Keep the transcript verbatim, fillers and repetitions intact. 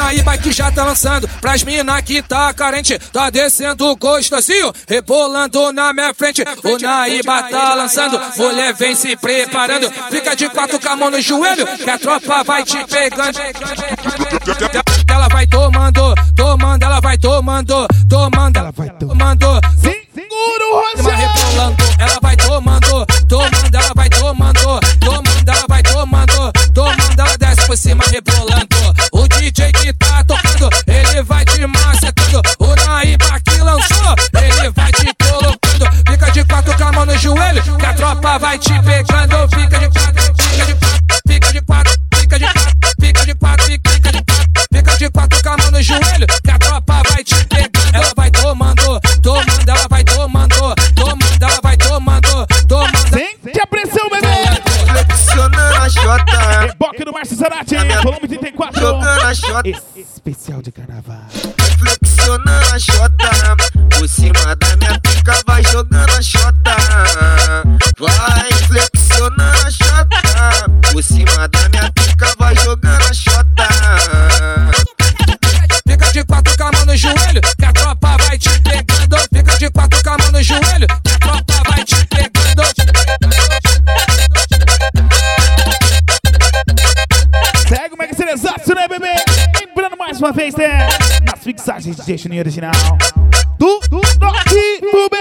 Naíba que já tá lançando pras mina que tá carente. Tá descendo gostosinho, rebolando na minha frente. O Naíba tá lançando, mulher vem se preparando. Fica de quatro com a mão no joelho, que a tropa vai te pegando. Ela vai tomando, tomando, ela vai tomando, tomando, ela vai tomando. Segura o Rogério! Rebolando, ela vai tomando, tomando, ela vai tomando, tomando, ela vai tomando, tomando, ela desce por cima rebolando. O D J que tá tocando, ele vai te macetando. O Naíba que lançou, ele vai te colocando. Fica de quatro com a mão no joelho, que a tropa vai te pegando. Fica de quatro, fica de quatro, fica de quatro, fica de quatro, fica de quatro, fica de quatro, fica de quatro com a mão no joelho, que a tropa vai te pegando. Ela vai tomando, tomando, ela vai tomando, tomando, ela vai tomando, tomando. Sente a pressão, bebê! Flexionando a Jota. Reboque do Márcio Zarate, volume trinta e quatro. Jogando a Jota. Especial de carnaval. Flexionando a Jota. Por cima da minha pica vai jogando a Jota. Vai flexionando a Jota. Por cima da minha pica vai jogando a Jota. Fica de quatro com a mão no joelho, que a tropa vai te pegando. Fica de quatro com a mão no joelho, que a tropa vai te pegando. Segue o Mega Cerezaço, né, bebê? Lembrando mais uma vez, né? Nas fixagens de Juninho original. Do, do, do, do,